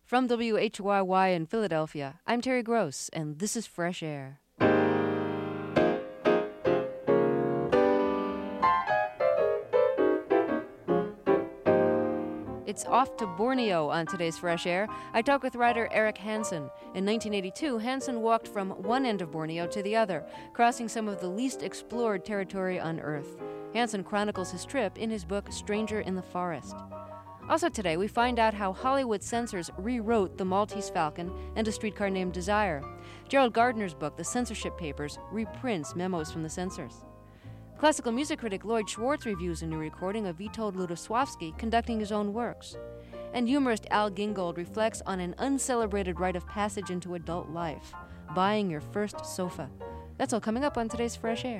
From WHYY in Philadelphia, I'm Terry Gross, and this is Fresh Air. It's off to Borneo on today's Fresh Air. I talk with writer Eric Hansen. In 1982, Hansen walked from one end of Borneo to the other, crossing some of the least explored territory on Earth. Hansen chronicles his trip in his book Stranger in the Forest. Also today, we find out how Hollywood censors rewrote The Maltese Falcon and A Streetcar Named Desire. Gerald Gardner's book, The Censorship Papers, reprints memos from the censors. Classical music critic Lloyd Schwartz reviews a new recording of Witold Lutosławski conducting his own works. And humorist Al Gingold reflects on an uncelebrated rite of passage into adult life, buying your first sofa. That's all coming up on today's Fresh Air.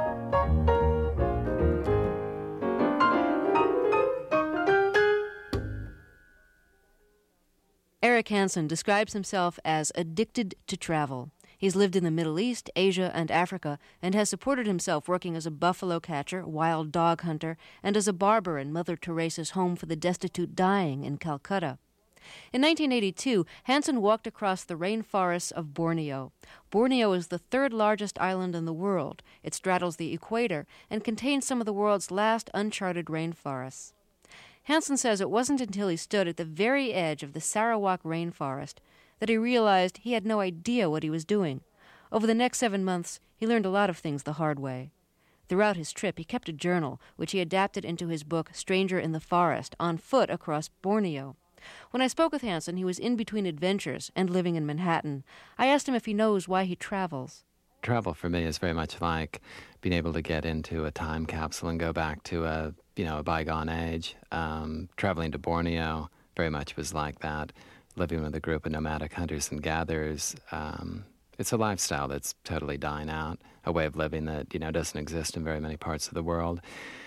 Eric Hansen describes himself as addicted to travel. He's lived in the Middle East, Asia, and Africa, and has supported himself working as a buffalo catcher, wild dog hunter, and as a barber in Mother Teresa's Home for the Destitute Dying in Calcutta. In 1982, Hansen walked across the rainforests of Borneo. Borneo is the third largest island in the world. It straddles the equator and contains some of the world's last uncharted rainforests. Hansen says it wasn't until he stood at the very edge of the Sarawak rainforest that he realized he had no idea what he was doing. Over the next 7 months, he learned a lot of things the hard way. Throughout his trip, he kept a journal, which he adapted into his book Stranger in the Forest, on foot across Borneo. When I spoke with Hansen, he was in between adventures and living in Manhattan. I asked him if he knows why he travels. Travel for me is very much like being able to get into a time capsule and go back to a bygone age. Traveling to Borneo very much was like that. Living with a group of nomadic hunters and gatherers, it's a lifestyle that's totally dying out, a way of living that, doesn't exist in very many parts of the world.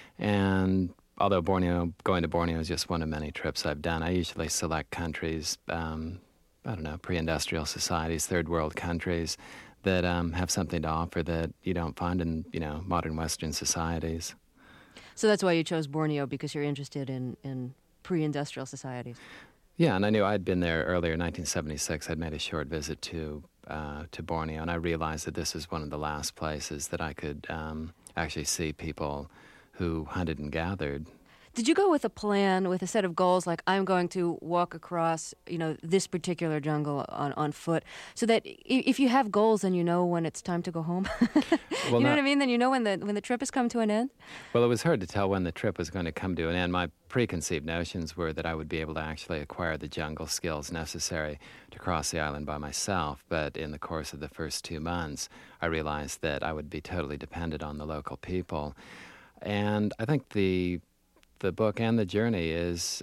And although going to Borneo is just one of many trips I've done, I usually select countries, pre-industrial societies, third world countries, that have something to offer that you don't find in, modern Western societies. So that's why you chose Borneo, because you're interested in pre-industrial societies. Yeah, and I knew I'd been there earlier in 1976. I'd made a short visit to Borneo, and I realized that this is one of the last places that I could actually see people who hunted and gathered. Did you go with a plan, with a set of goals, like I'm going to walk across, this particular jungle on foot, so that if you have goals, then you know when it's time to go home? Well, what I mean? Then you know when the trip has come to an end? Well, it was hard to tell when the trip was going to come to an end. My preconceived notions were that I would be able to actually acquire the jungle skills necessary to cross the island by myself, but in the course of the first 2 months, I realized that I would be totally dependent on the local people. And I think the book and the journey is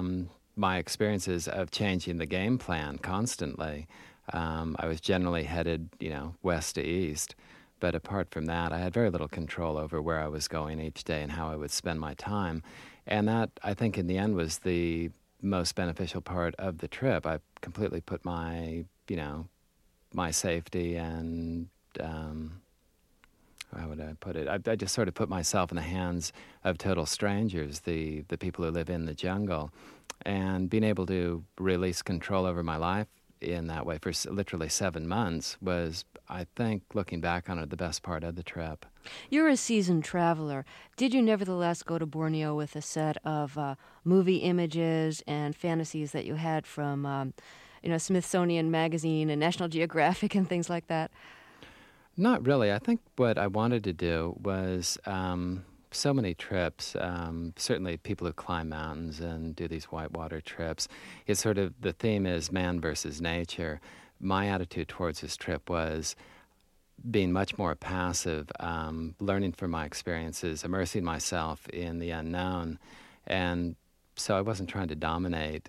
my experiences of changing the game plan constantly. I was generally headed, west to east, but apart from that, I had very little control over where I was going each day and how I would spend my time. And that, I think, in the end was the most beneficial part of the trip. I completely put my safety and how would I put it? I just sort of put myself in the hands of total strangers, the people who live in the jungle, and being able to release control over my life in that way for literally 7 months was, I think, looking back on it, the best part of the trip. You're a seasoned traveler. Did you nevertheless go to Borneo with a set of movie images and fantasies that you had from, Smithsonian Magazine and National Geographic and things like that? Not really. I think what I wanted to do was so many trips, certainly people who climb mountains and do these whitewater trips. It's sort of, the theme is man versus nature. My attitude towards this trip was being much more passive, learning from my experiences, immersing myself in the unknown. And so I wasn't trying to dominate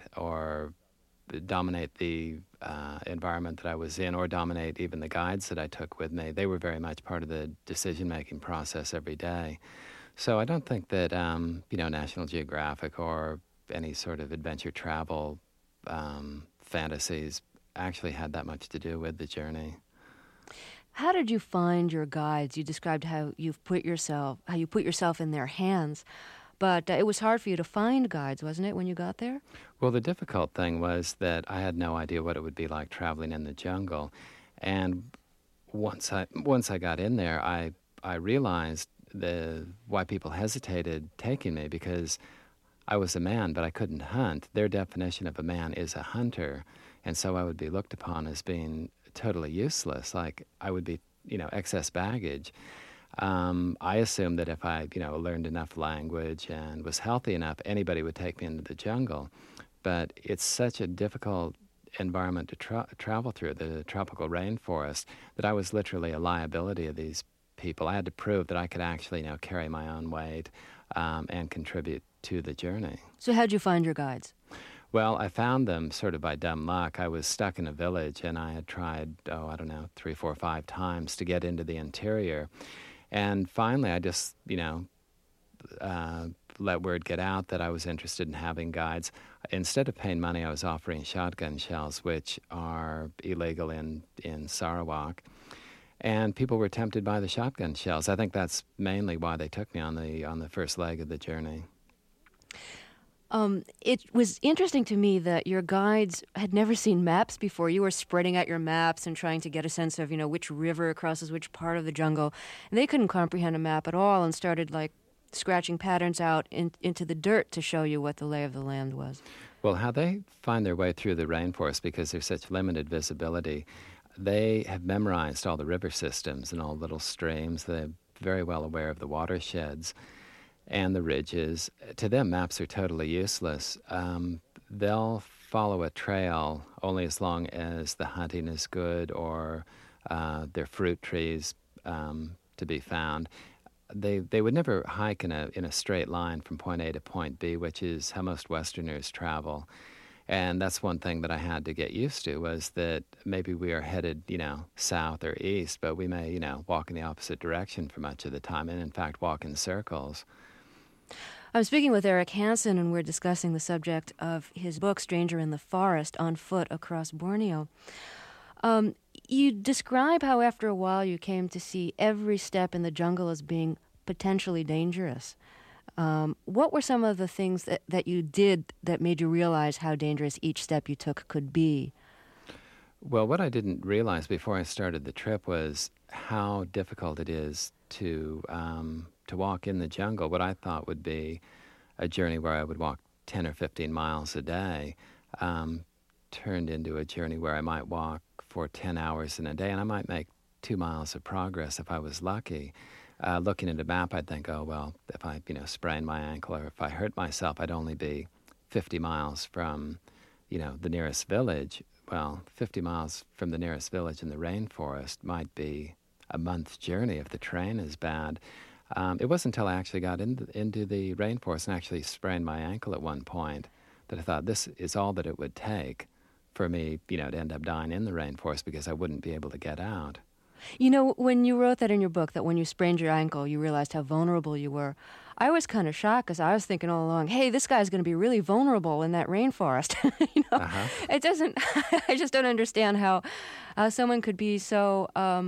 the environment that I was in, or dominate even the guides that I took with me. They were very much part of the decision-making process every day. So I don't think that, National Geographic or any sort of adventure travel fantasies actually had that much to do with the journey. How did you find your guides? You described how you put yourself in their hands. But it was hard for you to find guides, wasn't it, when you got there? Well, the difficult thing was that I had no idea what it would be like traveling in the jungle. And once I got in there, I realized why people hesitated taking me, because I was a man, but I couldn't hunt. Their definition of a man is a hunter, and so I would be looked upon as being totally useless, like I would be, excess baggage. I assumed that if I, learned enough language and was healthy enough, anybody would take me into the jungle. But it's such a difficult environment to travel through, the tropical rainforest, that I was literally a liability of these people. I had to prove that I could actually, carry my own weight and contribute to the journey. So how'd you find your guides? Well, I found them sort of by dumb luck. I was stuck in a village, and I had tried, 3, 4, 5 times to get into the interior. And finally, I just, let word get out that I was interested in having guides. Instead of paying money, I was offering shotgun shells, which are illegal in Sarawak. And people were tempted by the shotgun shells. I think that's mainly why they took me on the first leg of the journey. It was interesting to me that your guides had never seen maps before. You were spreading out your maps and trying to get a sense of, which river crosses which part of the jungle. And they couldn't comprehend a map at all and started, scratching patterns out into the dirt to show you what the lay of the land was. Well, how they find their way through the rainforest, because there's such limited visibility, they have memorized all the river systems and all the little streams. They're very well aware of the watersheds and the ridges. To them, maps are totally useless. They'll follow a trail only as long as the hunting is good or there are fruit trees to be found. They would never hike in a straight line from point A to point B, which is how most Westerners travel. And that's one thing that I had to get used to, was that maybe we are headed, south or east, but we may, walk in the opposite direction for much of the time, and in fact walk in circles. I'm speaking with Eric Hansen, and we're discussing the subject of his book, Stranger in the Forest, on foot across Borneo. You describe how after a while you came to see every step in the jungle as being potentially dangerous. What were some of the things that you did that made you realize how dangerous each step you took could be? Well, what I didn't realize before I started the trip was how difficult it is to walk in the jungle. What I thought would be a journey where I would walk 10 or 15 miles a day turned into a journey where I might walk for 10 hours in a day, and I might make 2 miles of progress if I was lucky. Looking at a map, I'd think, oh, well, if I, sprain my ankle or if I hurt myself, I'd only be 50 miles from, the nearest village. Well, 50 miles from the nearest village in the rainforest might be a month's journey if the terrain is bad. It wasn't until I actually got into the rainforest and actually sprained my ankle at one point that I thought this is all that it would take for me, to end up dying in the rainforest, because I wouldn't be able to get out. When you wrote that in your book, that when you sprained your ankle, you realized how vulnerable you were, I was kind of shocked, because I was thinking all along, hey, this guy's going to be really vulnerable in that rainforest. It doesn't, I just don't understand how someone could be so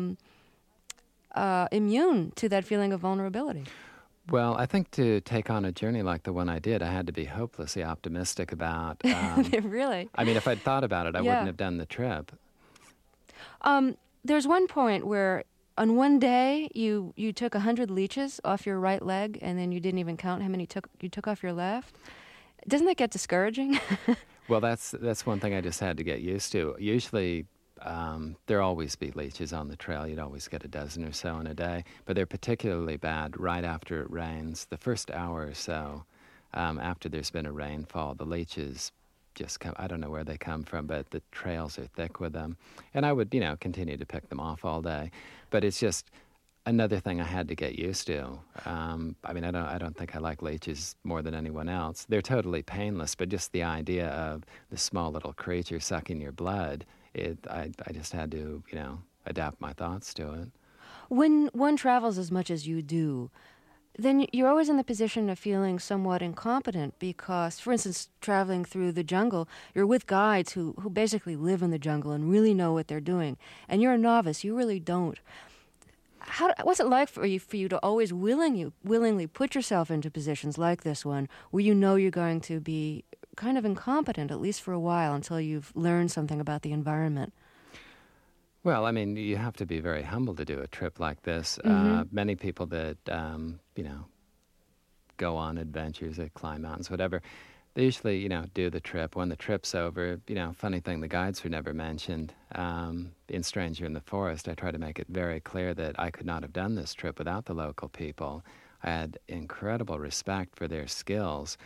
immune to that feeling of vulnerability. Well, I think to take on a journey like the one I did, I had to be hopelessly optimistic about. Really? I mean, if I'd thought about it, I wouldn't have done the trip. There's one point where on one day you took 100 leeches off your right leg, and then you didn't even count how many you took off your left. Doesn't that get discouraging? Well, that's one thing I just had to get used to. Usually, there'll always be leeches on the trail. You'd always get a dozen or so in a day, but they're particularly bad right after it rains. The first hour or so after there's been a rainfall, the leeches just come. I don't know where they come from, but the trails are thick with them. And I would, continue to pick them off all day. But it's just another thing I had to get used to. I don't think I like leeches more than anyone else. They're totally painless, but just the idea of the small little creature sucking your blood, I just had to, adapt my thoughts to it. When one travels as much as you do, then you're always in the position of feeling somewhat incompetent because, for instance, traveling through the jungle, you're with guides who basically live in the jungle and really know what they're doing. And you're a novice. You really don't. What's it like for you to always willingly put yourself into positions like this one, where you know you're going to be kind of incompetent, at least for a while, until you've learned something about the environment? Well, I mean, you have to be very humble to do a trip like this. Many people that, go on adventures, that climb mountains, whatever, they usually, do the trip. When the trip's over, funny thing, the guides were never mentioned. In Stranger in the Forest, I try to make it very clear that I could not have done this trip without the local people. I had incredible respect for their skills.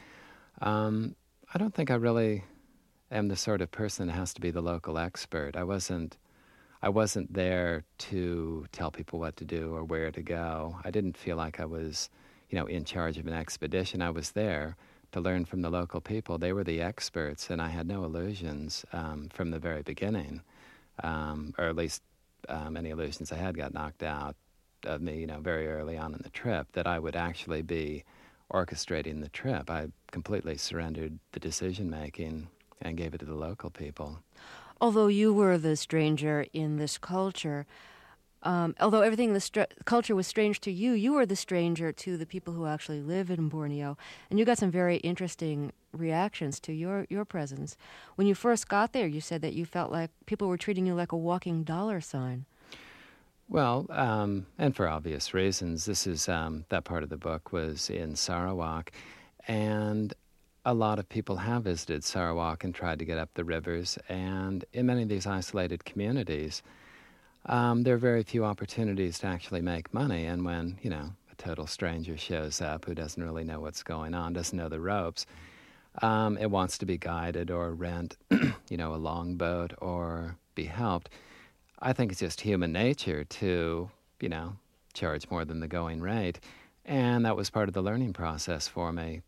I don't think I really am the sort of person that has to be the local expert. I wasn't there to tell people what to do or where to go. I didn't feel like I was, in charge of an expedition. I was there to learn from the local people. They were the experts, and I had no illusions from the very beginning, or at least any illusions I had got knocked out of me, very early on in the trip, that I would actually be orchestrating the trip. I completely surrendered the decision-making and gave it to the local people. Although you were the stranger in this culture, although everything in the culture was strange to you, you were the stranger to the people who actually live in Borneo. And you got some very interesting reactions to your presence. When you first got there, you said that you felt like people were treating you like a walking dollar sign. Well, and for obvious reasons. This is, that part of the book was in Sarawak, and a lot of people have visited Sarawak and tried to get up the rivers, and in many of these isolated communities, there are very few opportunities to actually make money, and when, a total stranger shows up who doesn't really know what's going on, doesn't know the ropes, it wants to be guided or rent, a longboat or be helped. I think it's just human nature to, charge more than the going rate, and that was part of the learning process for me.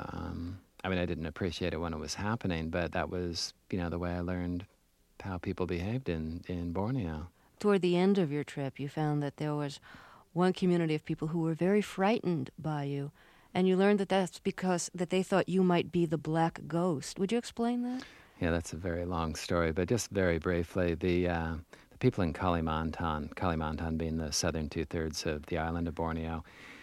I didn't appreciate it when it was happening, but that was, the way I learned how people behaved in Borneo. Toward the end of your trip, you found that there was one community of people who were very frightened by you, and you learned that that's because that they thought you might be the Black Ghost. Would you explain that? Yeah, that's a very long story, but just very briefly, the people in Kalimantan being the southern two-thirds of the island of Borneo,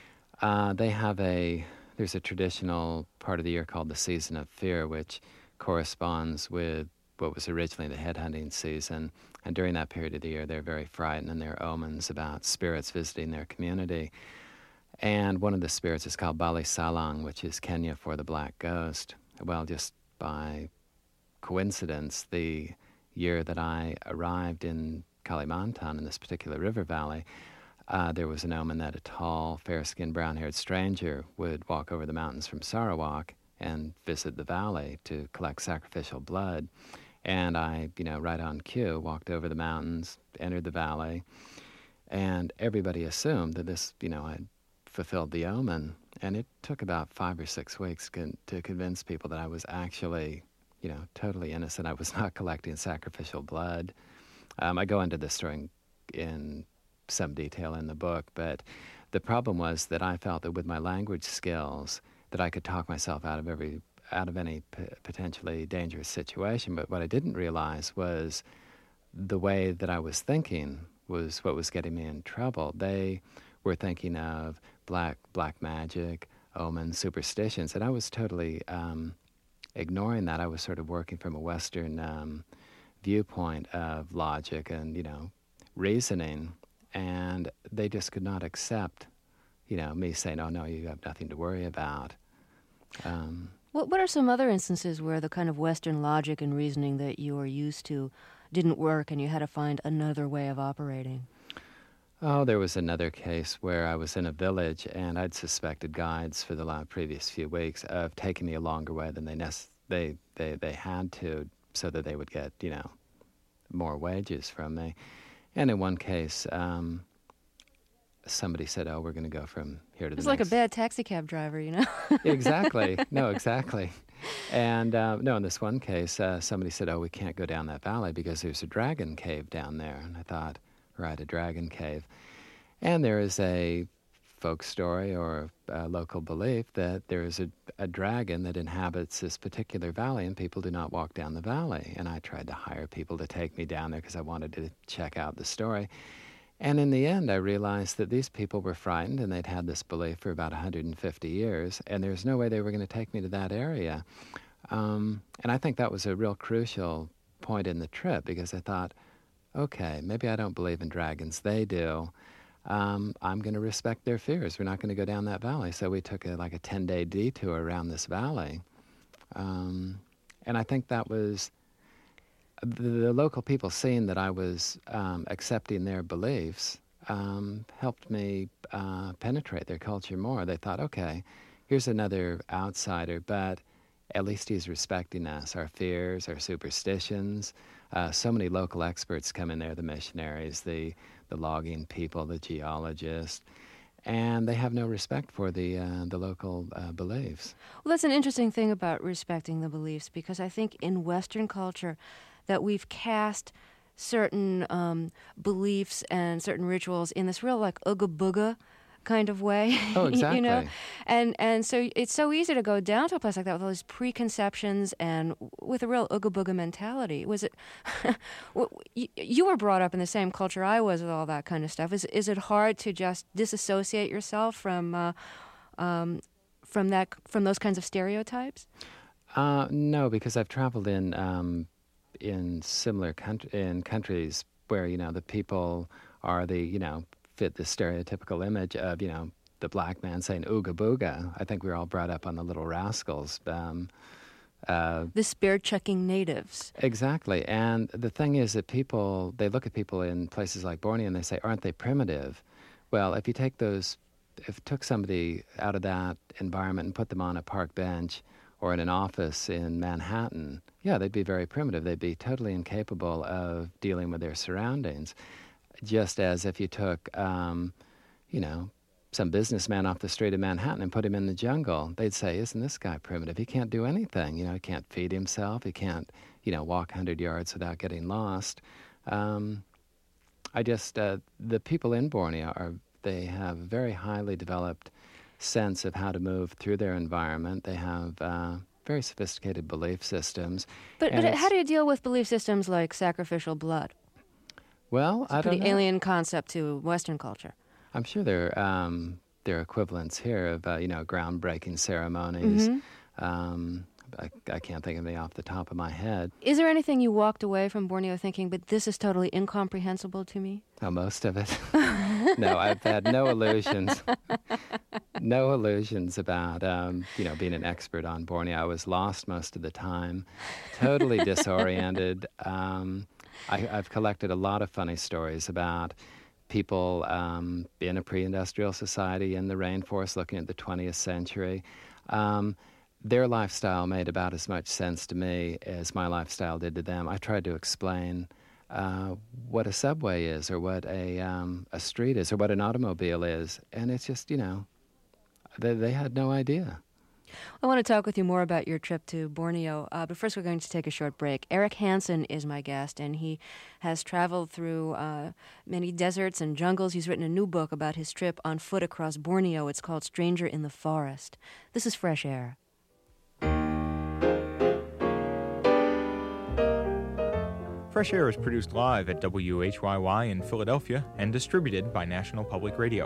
there's a traditional part of the year called the Season of Fear, which corresponds with what was originally the headhunting season. And during that period of the year, they're very frightened, and there are omens about spirits visiting their community. And one of the spirits is called Bali Salang, which is Kenya for the Black Ghost. Well, just by coincidence, the year that I arrived in Kalimantan, in this particular river valley, there was an omen that a tall, fair-skinned, brown-haired stranger would walk over the mountains from Sarawak and visit the valley to collect sacrificial blood. And I, right on cue, walked over the mountains, entered the valley, and everybody assumed that this, I'd fulfilled the omen. And it took about 5 or 6 weeks to convince people that I was actually, totally innocent. I was not collecting sacrificial blood. I go into this story in some detail in the book, but the problem was that I felt that with my language skills that I could talk myself out of any potentially dangerous situation. But what I didn't realize was the way that I was thinking was what was getting me in trouble. They were thinking of black magic, omens, superstitions, and I was totally ignoring that. I was sort of working from a Western viewpoint of logic and, reasoning, and they just could not accept, me saying, oh, no, you have nothing to worry about. What are some other instances where the kind of Western logic and reasoning that you are used to didn't work and you had to find another way of operating? Oh, there was another case where I was in a village and I'd suspected guides for the previous few weeks of taking me a longer way than they had to, so that they would get, more wages from me. And in one case, somebody said, oh, we're going to go from here to the next. It's like a bad taxi cab driver, Exactly. No, exactly. And no, in this one case, somebody said, oh, we can't go down that valley because there's a dragon cave down there. And I thought, right, a dragon cave. And there is a folk story or a local belief that there is a dragon that inhabits this particular valley and people do not walk down the valley. And I tried to hire people to take me down there because I wanted to check out the story. And in the end, I realized that these people were frightened, and they'd had this belief for about 150 years, and there's no way they were going to take me to that area. And I think that was a real crucial point in the trip, because I thought, okay, maybe I don't believe in dragons. They do. I'm going to respect their fears. We're not going to go down that valley. So we took a 10-day detour around this valley. And I think that was the local people seeing that I was accepting their beliefs helped me penetrate their culture more. They thought, okay, here's another outsider, but at least he's respecting us, our fears, our superstitions. So many local experts come in there, the missionaries, the logging people, the geologists, and they have no respect for the local beliefs. Well, that's an interesting thing about respecting the beliefs, because I think in Western culture that we've cast certain beliefs and certain rituals in this real ooga booga kind of way. Oh, exactly. You know? And so it's so easy to go down to a place like that with all these preconceptions and with a real ooga booga mentality. Was it you were brought up in the same culture I was with all that kind of stuff. Is it hard to just disassociate yourself from those kinds of stereotypes? No, because I've traveled in similar countries where the people are fit the stereotypical image of the black man saying ooga booga. I think we were all brought up on the Little Rascals. The spear-chucking natives. Exactly. And the thing is that they look at people in places like Borneo and they say, aren't they primitive? Well, if you took somebody out of that environment and put them on a park bench or in an office in Manhattan, yeah, they'd be very primitive. They'd be totally incapable of dealing with their surroundings. Just as if you took, some businessman off the street of Manhattan and put him in the jungle, they'd say, isn't this guy primitive? He can't do anything. He can't feed himself. He can't, walk 100 yards without getting lost. The people in Borneo they have a very highly developed sense of how to move through their environment. They have very sophisticated belief systems. But how do you deal with belief systems like sacrificial blood? Well, I don't know. It's a pretty alien concept to Western culture. I'm sure there are equivalents here of groundbreaking ceremonies. Mm-hmm. I can't think of any off the top of my head. Is there anything you walked away from Borneo thinking, but this is totally incomprehensible to me? Oh, most of it. No, I've had no illusions. No illusions about being an expert on Borneo. I was lost most of the time, totally disoriented. I've collected a lot of funny stories about people in a pre-industrial society in the rainforest looking at the 20th century. Their lifestyle made about as much sense to me as my lifestyle did to them. I tried to explain what a subway is, or what a street is, or what an automobile is, and it's just, they had no idea. I want to talk with you more about your trip to Borneo, but first we're going to take a short break. Eric Hansen is my guest, and he has traveled through many deserts and jungles. He's written a new book about his trip on foot across Borneo. It's called Stranger in the Forest. This is Fresh Air. Fresh Air is produced live at WHYY in Philadelphia and distributed by National Public Radio.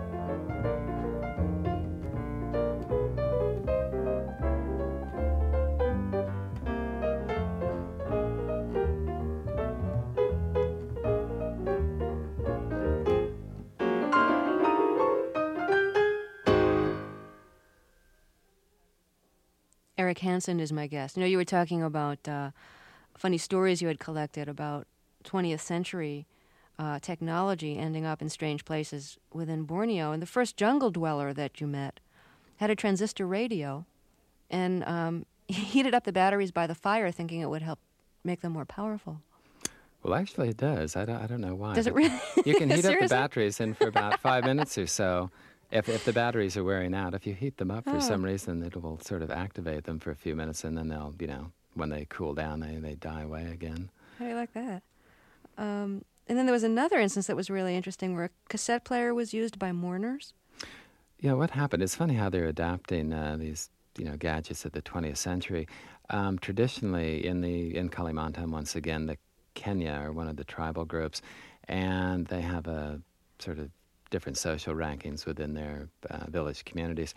Eric Hansen is my guest. You were talking about funny stories you had collected about 20th century technology ending up in strange places within Borneo. And the first jungle dweller that you met had a transistor radio and heated up the batteries by the fire, thinking it would help make them more powerful. Well, actually it does. I don't know why. Does it really? You can heat up the batteries in for about 5 minutes or so. If the batteries are wearing out, if you heat them up for some reason, it will sort of activate them for a few minutes, and then they'll, when they cool down, they die away again. How do you like that? And then there was another instance that was really interesting where a cassette player was used by mourners. Yeah, what happened? It's funny how they're adapting these, gadgets of the 20th century. Traditionally, in Kalimantan, once again, the Kenya or one of the tribal groups, and they have a sort of different social rankings within their village communities.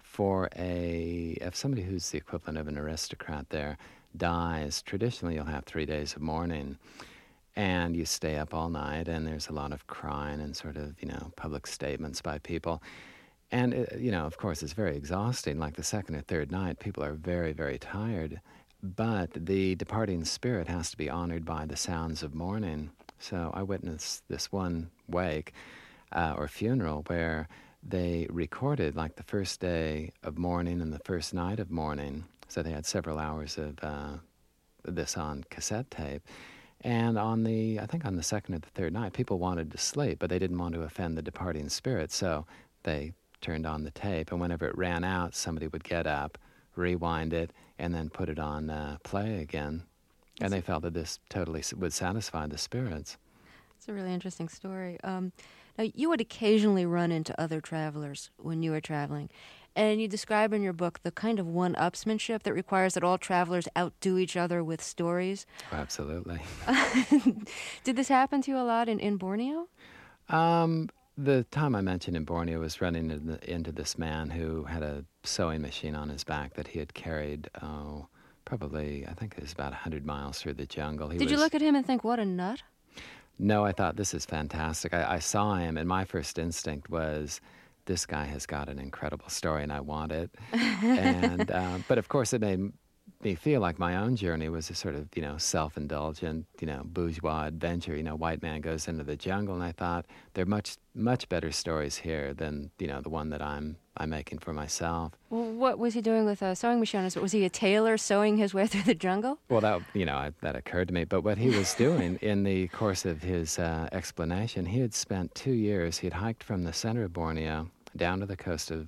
If somebody who's the equivalent of an aristocrat there dies, traditionally you'll have 3 days of mourning, and you stay up all night, and there's a lot of crying and sort of, public statements by people. And, of course, it's very exhausting. Like the second or third night, people are very, very tired. But the departing spirit has to be honored by the sounds of mourning. So I witnessed this one wake or funeral where they recorded like the first day of mourning and the first night of mourning. So they had several hours of this on cassette tape. And on the second or the third night, people wanted to sleep, but they didn't want to offend the departing spirit. So they turned on the tape, and whenever it ran out, somebody would get up, rewind it, and then put it on play again. And they felt that this totally would satisfy the spirits. It's a really interesting story. Now, you would occasionally run into other travelers when you were traveling, and you describe in your book the kind of one-upsmanship that requires that all travelers outdo each other with stories. Oh, absolutely. Did this happen to you a lot in Borneo? The time I mentioned in Borneo was running into this man who had a sewing machine on his back that he had carried, probably, I think it was about 100 miles through the jungle. Did you look at him and think, what a nut? No, I thought, this is fantastic. I saw him, and my first instinct was, this guy has got an incredible story, and I want it. And but, of course, it made me feel like my own journey was a sort of, self-indulgent, bourgeois adventure. White man goes into the jungle, and I thought, there are much, much better stories here than, the one that I'm making for myself. Well, what was he doing with a sewing machine? Was he a tailor sewing his way through the jungle? Well, that occurred to me. But what he was doing in the course of his explanation, he had spent 2 years. He had hiked from the center of Borneo down to the coast of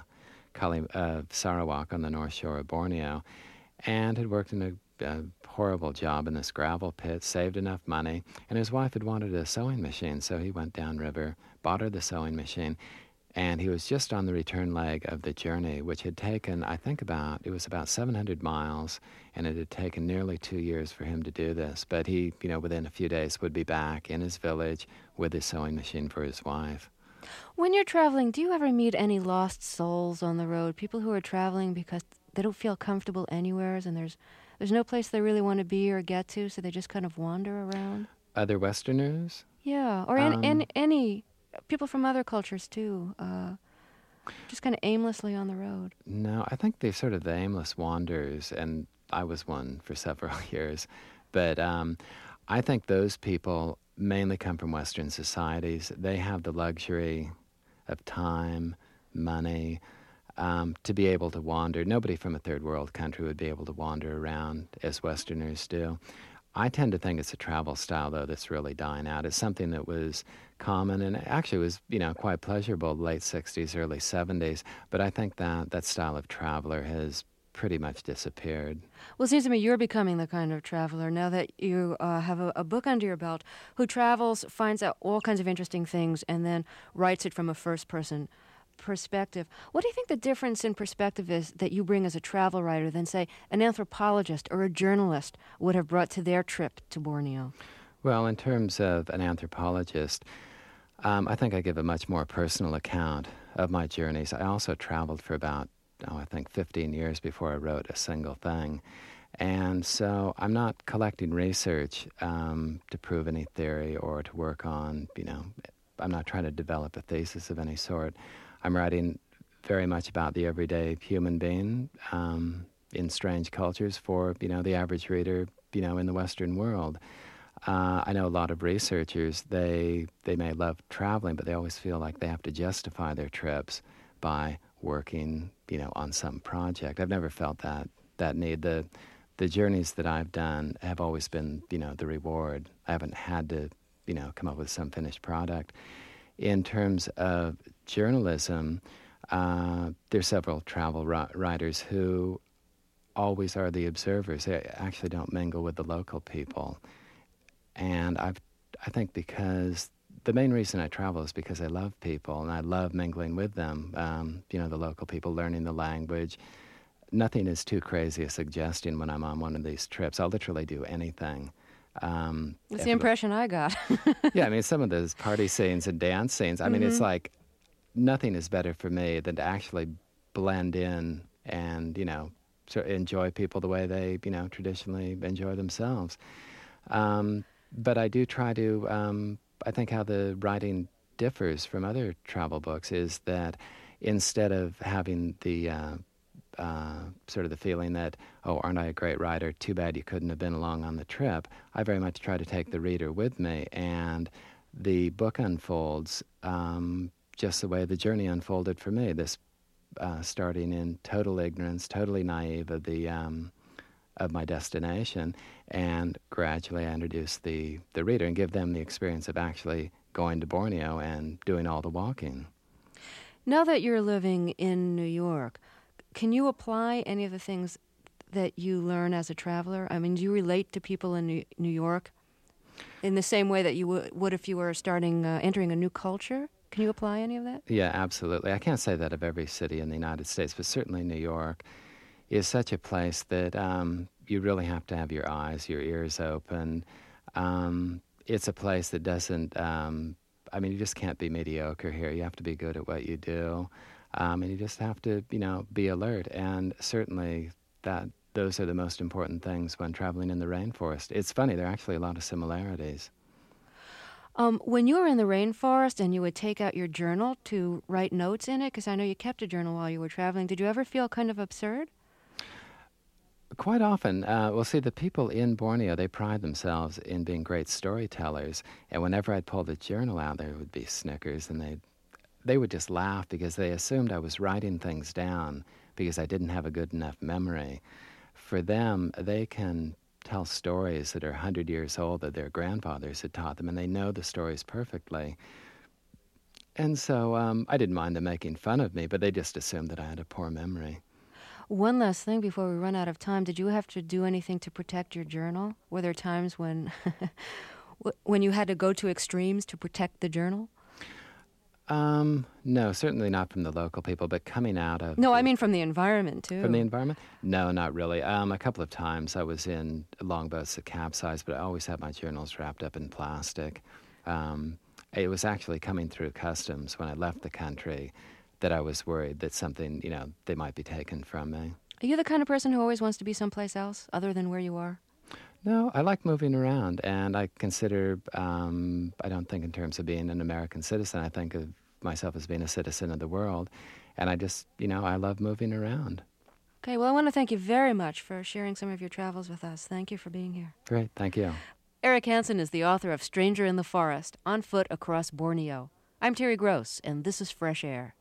Sarawak on the north shore of Borneo, and had worked in a horrible job in this gravel pit, saved enough money, and his wife had wanted a sewing machine, so he went downriver, bought her the sewing machine, and he was just on the return leg of the journey, which had taken, I think it was about 700 miles, and it had taken nearly 2 years for him to do this. But he, within a few days would be back in his village with his sewing machine for his wife. When you're traveling, do you ever meet any lost souls on the road, people who are traveling because they don't feel comfortable anywhere, and there's no place they really want to be or get to, so they just kind of wander around? Other Westerners? Yeah, or any people from other cultures, too, just kind of aimlessly on the road. No, I think they're sort of the aimless wanderers, and I was one for several years. But I think those people mainly come from Western societies. They have the luxury of time, money, to be able to wander. Nobody from a third world country would be able to wander around as Westerners do. I tend to think it's a travel style, though, that's really dying out. It's something that was common and actually was, quite pleasurable late 60s, early 70s. But I think that style of traveler has pretty much disappeared. Well, it seems to me you're becoming the kind of traveler now that you have a book under your belt, who travels, finds out all kinds of interesting things, and then writes it from a first-person perspective. What do you think the difference in perspective is that you bring as a travel writer than, say, an anthropologist or a journalist would have brought to their trip to Borneo? Well, in terms of an anthropologist, I think I give a much more personal account of my journeys. I also traveled for about, I think 15 years before I wrote a single thing. And so I'm not collecting research to prove any theory or to work on, I'm not trying to develop a thesis of any sort. I'm writing very much about the everyday human being in strange cultures for, the average reader, in the Western world. I know a lot of researchers, they may love traveling, but they always feel like they have to justify their trips by working, on some project. I've never felt that need. The journeys that I've done have always been, the reward. I haven't had to, come up with some finished product. In terms of journalism, there's several travel writers who always are the observers. They actually don't mingle with the local people. And I think because the main reason I travel is because I love people, and I love mingling with them, the local people, learning the language. Nothing is too crazy a suggestion when I'm on one of these trips. I'll literally do anything That's the impression I got. Yeah, I mean, some of those party scenes and dance scenes, I mean, it's like nothing is better for me than to actually blend in and, sort of enjoy people the way they, traditionally enjoy themselves. But I do try to, I think how the writing differs from other travel books is that instead of having the sort of the feeling that, oh, aren't I a great writer? Too bad you couldn't have been along on the trip. I very much try to take the reader with me, and the book unfolds just the way the journey unfolded for me. This starting in total ignorance, totally naive of my destination, and gradually I introduce the reader and give them the experience of actually going to Borneo and doing all the walking. Now that you're living in New York, can you apply any of the things that you learn as a traveler? I mean, do you relate to people in New York in the same way that you would if you were entering a new culture? Can you apply any of that? Yeah, absolutely. I can't say that of every city in the United States, but certainly New York is such a place that you really have to have your eyes, your ears open. It's a place that doesn't, you just can't be mediocre here. You have to be good at what you do. And you just have to, be alert. And certainly those are the most important things when traveling in the rainforest. It's funny, there are actually a lot of similarities. When you were in the rainforest and you would take out your journal to write notes in it, because I know you kept a journal while you were traveling, did you ever feel kind of absurd? Quite often. The people in Borneo, they pride themselves in being great storytellers. And whenever I'd pull the journal out, there would be snickers, and they would just laugh because they assumed I was writing things down because I didn't have a good enough memory. For them, they can tell stories that are 100 years old that their grandfathers had taught them, and they know the stories perfectly. And so I didn't mind them making fun of me, but they just assumed that I had a poor memory. One last thing before we run out of time. Did you have to do anything to protect your journal? Were there times when you had to go to extremes to protect the journal? No, certainly not from the local people, but coming out of... No, I mean from the environment, too. From the environment? No, not really. A couple of times I was in longboats that capsized, but I always had my journals wrapped up in plastic. It was actually coming through customs when I left the country that I was worried that something, they might be taken from me. Are you the kind of person who always wants to be someplace else other than where you are? No, I like moving around, and I consider, I don't think in terms of being an American citizen. I think of myself as being a citizen of the world, and I just, I love moving around. Okay, well, I want to thank you very much for sharing some of your travels with us. Thank you for being here. Great, thank you. Eric Hansen is the author of Stranger in the Forest, On Foot Across Borneo. I'm Terry Gross, and this is Fresh Air.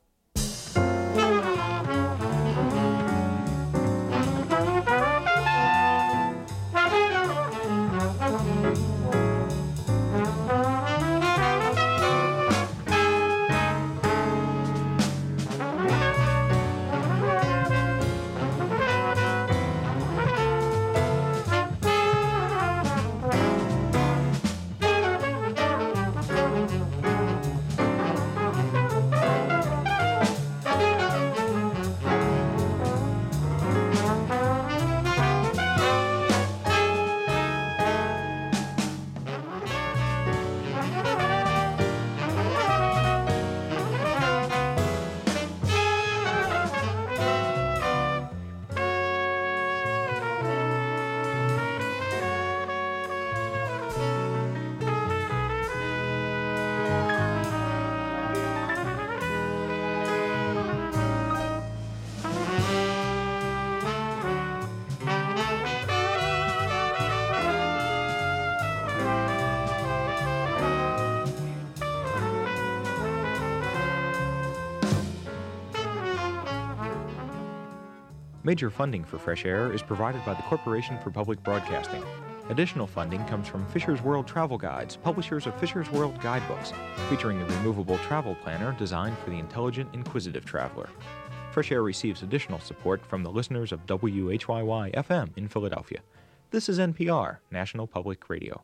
Major funding for Fresh Air is provided by the Corporation for Public Broadcasting. Additional funding comes from Fisher's World Travel Guides, publishers of Fisher's World Guidebooks, featuring a removable travel planner designed for the intelligent, inquisitive traveler. Fresh Air receives additional support from the listeners of WHYY-FM in Philadelphia. This is NPR, National Public Radio.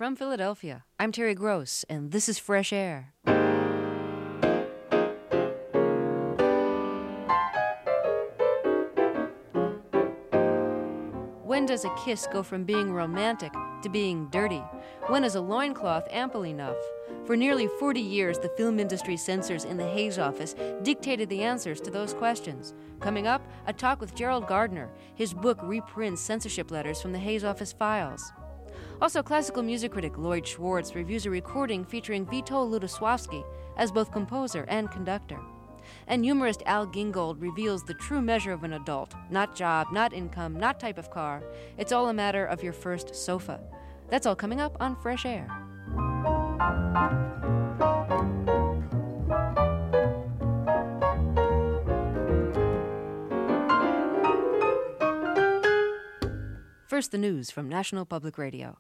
From Philadelphia, I'm Terry Gross, and this is Fresh Air. When does a kiss go from being romantic to being dirty? When is a loincloth ample enough? For nearly 40 years, the film industry censors in the Hays office dictated the answers to those questions. Coming up, a talk with Gerald Gardner. His book reprints censorship letters from the Hays office files. Also, classical music critic Lloyd Schwartz reviews a recording featuring Witold Lutosławski as both composer and conductor. And humorist Al Gingold reveals the true measure of an adult. Not job, not income, not type of car. It's all a matter of your first sofa. That's all coming up on Fresh Air. First, the news from National Public Radio.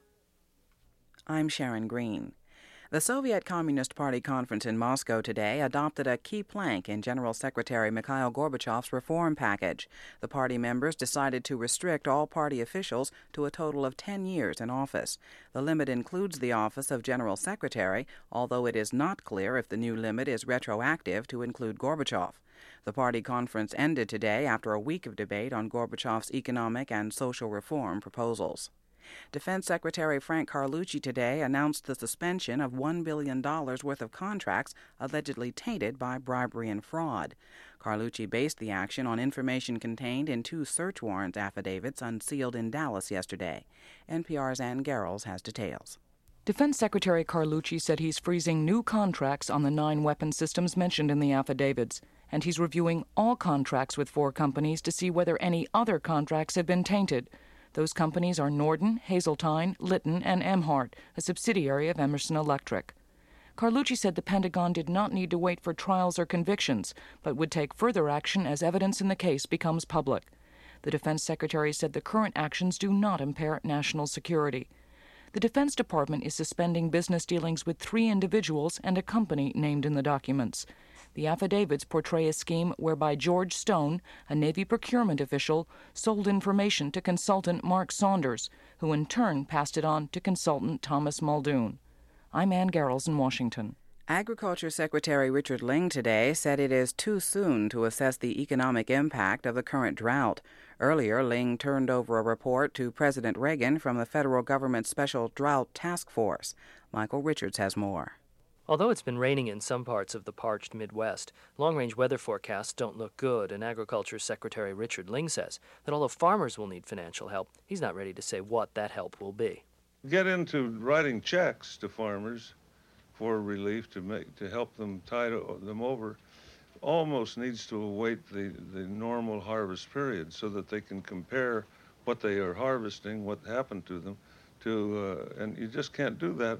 I'm Sharon Green. The Soviet Communist Party conference in Moscow today adopted a key plank in General Secretary Mikhail Gorbachev's reform package. The party members decided to restrict all party officials to a total of 10 years in office. The limit includes the office of General Secretary, although it is not clear if the new limit is retroactive to include Gorbachev. The party conference ended today after a week of debate on Gorbachev's economic and social reform proposals. Defense Secretary Frank Carlucci today announced the suspension of $1 billion worth of contracts allegedly tainted by bribery and fraud. Carlucci based the action on information contained in 2 search warrant affidavits unsealed in Dallas yesterday. NPR's Ann Garrels has details. Defense Secretary Carlucci said he's freezing new contracts on the 9 weapon systems mentioned in the affidavits, and he's reviewing all contracts with 4 companies to see whether any other contracts have been tainted. Those companies are Norden, Hazeltine, Litton, and Emhart, a subsidiary of Emerson Electric. Carlucci said the Pentagon did not need to wait for trials or convictions, but would take further action as evidence in the case becomes public. The Defense Secretary said the current actions do not impair national security. The Defense Department is suspending business dealings with 3 individuals and a company named in the documents. The affidavits portray a scheme whereby George Stone, a Navy procurement official, sold information to consultant Mark Saunders, who in turn passed it on to consultant Thomas Muldoon. I'm Ann Garrels in Washington. Agriculture Secretary Richard Ling today said it is too soon to assess the economic impact of the current drought. Earlier, Ling turned over a report to President Reagan from the federal government's Special Drought Task Force. Michael Richards has more. Although it's been raining in some parts of the parched Midwest, long-range weather forecasts don't look good, and Agriculture Secretary Richard Ling says that although farmers will need financial help, he's not ready to say what that help will be. Get into writing checks to farmers for relief to help them tide them over almost needs to await the normal harvest period so that they can compare what they are harvesting, what happened to them, and you just can't do that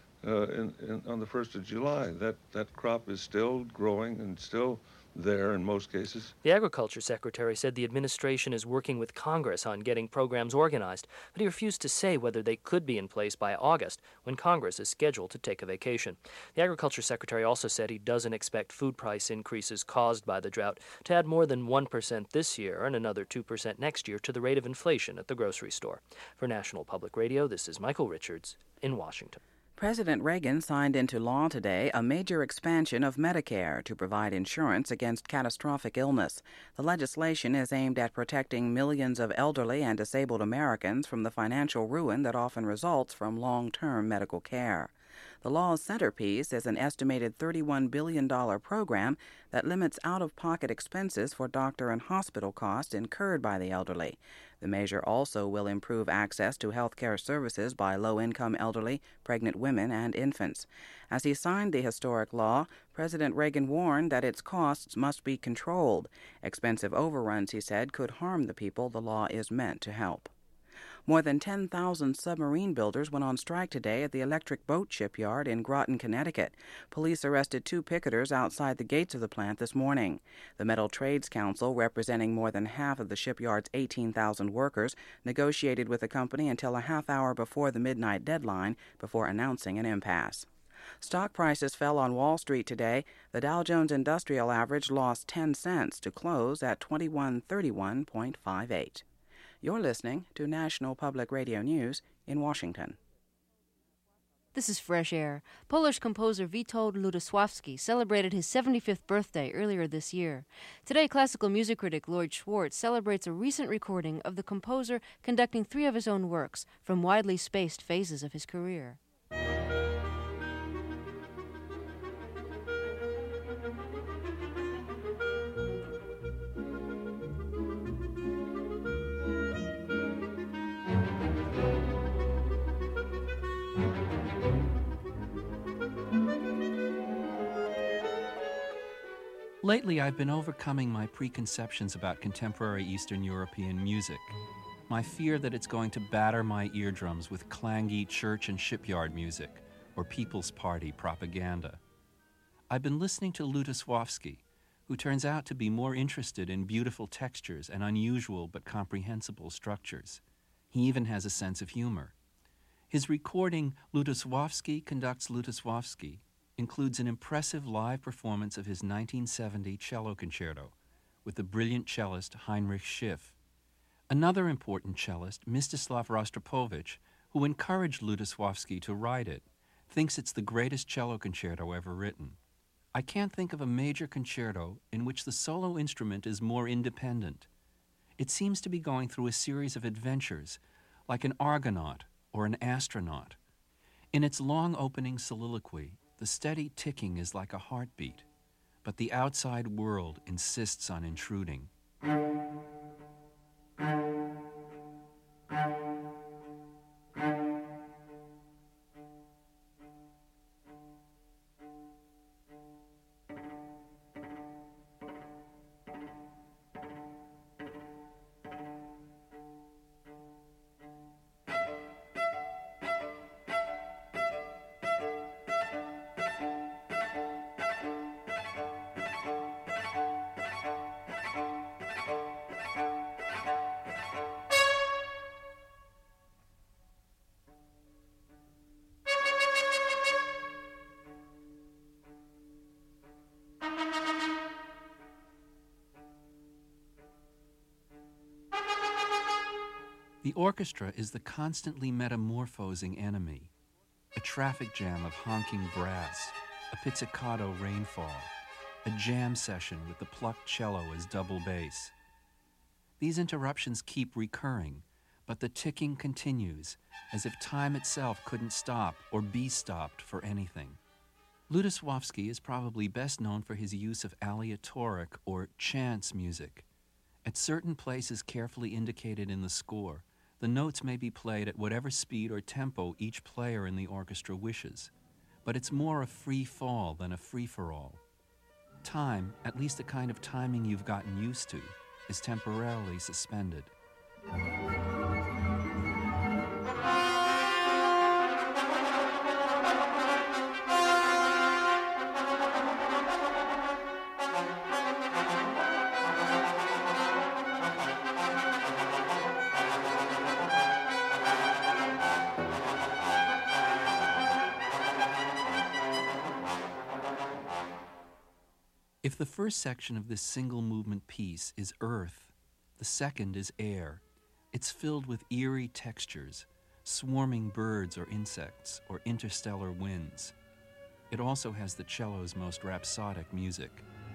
on the 1st of July. That crop is still growing and still there in most cases. The Agriculture Secretary said the administration is working with Congress on getting programs organized, but he refused to say whether they could be in place by August, when Congress is scheduled to take a vacation. The Agriculture Secretary also said he doesn't expect food price increases caused by the drought to add more than 1% this year and another 2% next year to the rate of inflation at the grocery store. For National Public Radio, this is Michael Richards in Washington. President Reagan signed into law today a major expansion of Medicare to provide insurance against catastrophic illness. The legislation is aimed at protecting millions of elderly and disabled Americans from the financial ruin that often results from long-term medical care. The law's centerpiece is an estimated $31 billion program that limits out-of-pocket expenses for doctor and hospital costs incurred by the elderly. The measure also will improve access to health care services by low-income elderly, pregnant women, and infants. As he signed the historic law, President Reagan warned that its costs must be controlled. Expensive overruns, he said, could harm the people the law is meant to help. More than 10,000 submarine builders went on strike today at the Electric Boat Shipyard in Groton, Connecticut. Police arrested 2 picketers outside the gates of the plant this morning. The Metal Trades Council, representing more than half of the shipyard's 18,000 workers, negotiated with the company until a half hour before the midnight deadline before announcing an impasse. Stock prices fell on Wall Street today. The Dow Jones Industrial Average lost 10 cents to close at 2131.58. You're listening to National Public Radio News in Washington. This is Fresh Air. Polish composer Witold Lutosławski celebrated his 75th birthday earlier this year. Today, classical music critic Lloyd Schwartz celebrates a recent recording of the composer conducting 3 of his own works from widely spaced phases of his career. Lately, I've been overcoming my preconceptions about contemporary Eastern European music. My fear that it's going to batter my eardrums with clangy church and shipyard music or People's Party propaganda. I've been listening to Lutosławski, who turns out to be more interested in beautiful textures and unusual but comprehensible structures. He even has a sense of humor. His recording, Lutosławski Conducts Lutosławski, includes an impressive live performance of his 1970 cello concerto with the brilliant cellist Heinrich Schiff. Another important cellist, Mstislav Rostropovich, who encouraged Lutosławski to write it, thinks it's the greatest cello concerto ever written. I can't think of a major concerto in which the solo instrument is more independent. It seems to be going through a series of adventures, like an Argonaut or an astronaut. In its long opening soliloquy, the steady ticking is like a heartbeat, but the outside world insists on intruding. The orchestra is the constantly metamorphosing enemy, a traffic jam of honking brass, a pizzicato rainfall, a jam session with the plucked cello as double bass. These interruptions keep recurring, but the ticking continues, as if time itself couldn't stop or be stopped for anything. Lutosławski is probably best known for his use of aleatoric or chance music. At certain places carefully indicated in the score, the notes may be played at whatever speed or tempo each player in the orchestra wishes, but it's more a free fall than a free-for-all. Time, at least the kind of timing you've gotten used to, is temporarily suspended. If the first section of this single movement piece is earth, the second is air. It's filled with eerie textures, swarming birds or insects or interstellar winds. It also has the cello's most rhapsodic music.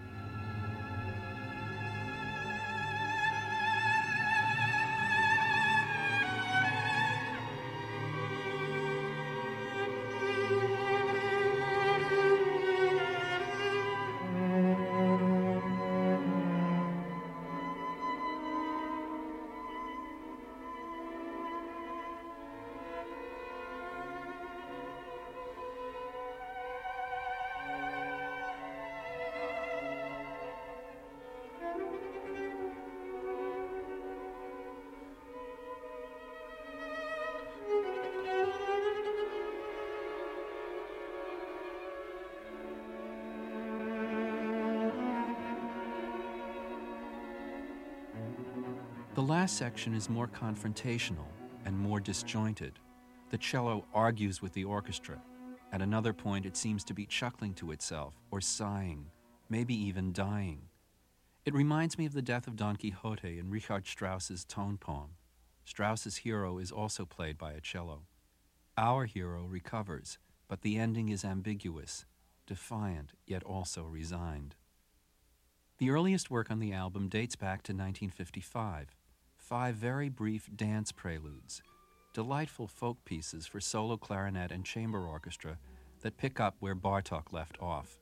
The last section is more confrontational and more disjointed. The cello argues with the orchestra. At another point, it seems to be chuckling to itself or sighing, maybe even dying. It reminds me of the death of Don Quixote in Richard Strauss's tone poem. Strauss's hero is also played by a cello. Our hero recovers, but the ending is ambiguous, defiant, yet also resigned. The earliest work on the album dates back to 1955, 5 very brief dance preludes, delightful folk pieces for solo clarinet and chamber orchestra that pick up where Bartók left off.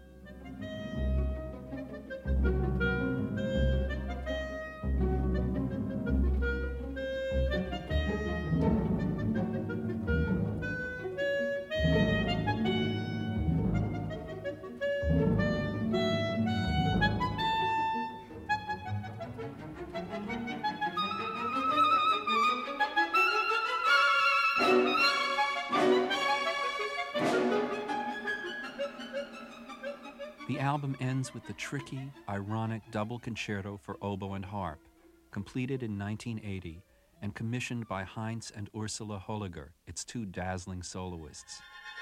The album ends with the tricky, ironic double concerto for oboe and harp, completed in 1980 and commissioned by Heinz and Ursula Holliger, its 2 dazzling soloists.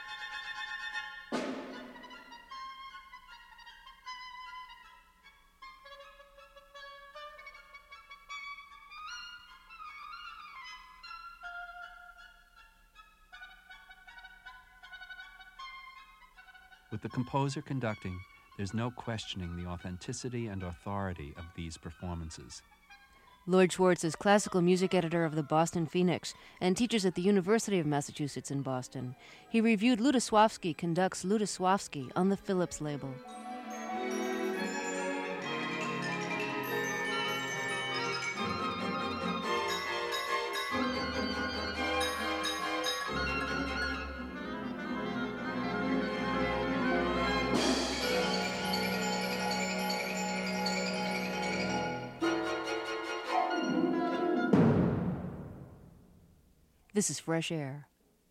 With the composer conducting, there's no questioning the authenticity and authority of these performances. Lloyd Schwartz is classical music editor of the Boston Phoenix and teaches at the University of Massachusetts in Boston. He reviewed Lutoslawski conducts Lutoslawski on the Philips label. This is Fresh Air.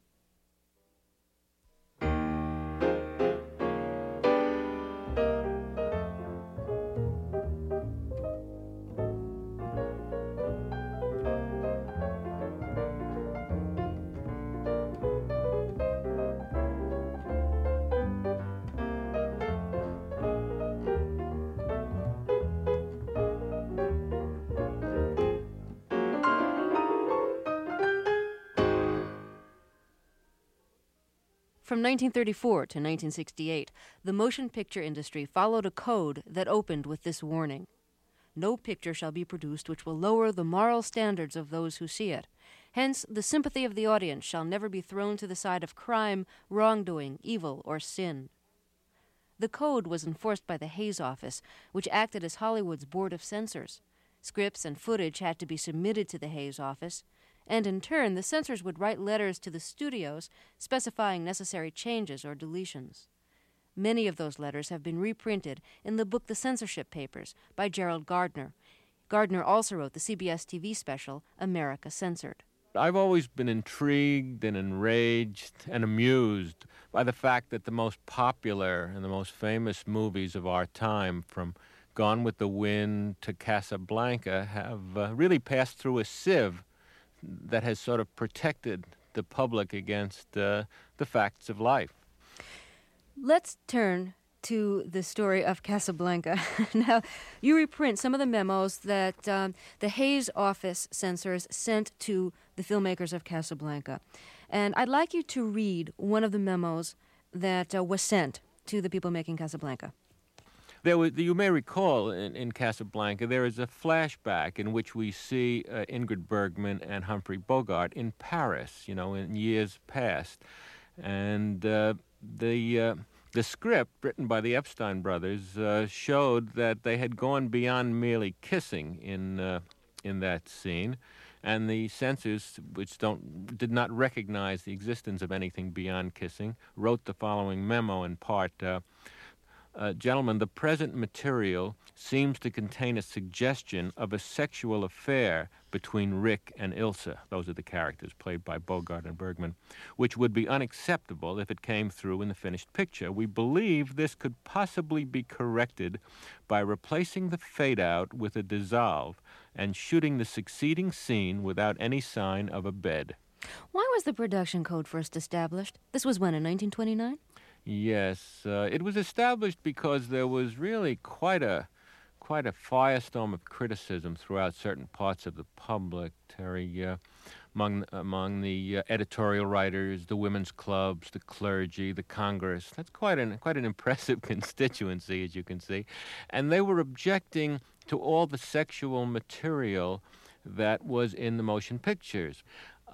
From 1934 to 1968, the motion picture industry followed a code that opened with this warning. No picture shall be produced which will lower the moral standards of those who see it. Hence, the sympathy of the audience shall never be thrown to the side of crime, wrongdoing, evil, or sin. The code was enforced by the Hays Office, which acted as Hollywood's board of censors. Scripts and footage had to be submitted to the Hays Office, and in turn, the censors would write letters to the studios specifying necessary changes or deletions. Many of those letters have been reprinted in the book The Censorship Papers by Gerald Gardner. Gardner also wrote the CBS TV special, America Censored. I've always been intrigued and enraged and amused by the fact that the most popular and the most famous movies of our time, from Gone with the Wind to Casablanca, have really passed through a sieve that has sort of protected the public against the facts of life. Let's turn to the story of Casablanca. Now, you reprint some of the memos that the Hays Office censors sent to the filmmakers of Casablanca. And I'd like you to read one of the memos that was sent to the people making Casablanca. You may recall in Casablanca, there is a flashback in which we see Ingrid Bergman and Humphrey Bogart in Paris, in years past. And the script written by the Epstein brothers showed that they had gone beyond merely kissing in that scene. And the censors, which did not recognize the existence of anything beyond kissing, wrote the following memo in part. Gentlemen, the present material seems to contain a suggestion of a sexual affair between Rick and Ilsa, those are the characters played by Bogart and Bergman, which would be unacceptable if it came through in the finished picture. We believe this could possibly be corrected by replacing the fade-out with a dissolve and shooting the succeeding scene without any sign of a bed. Why was the production code first established? This was when, in 1929? Yes, it was established because there was really quite a firestorm of criticism throughout certain parts of the public, Terry. among the editorial writers, the women's clubs, the clergy, the Congress. That's quite an impressive constituency, as you can see. And they were objecting to all the sexual material that was in the motion pictures.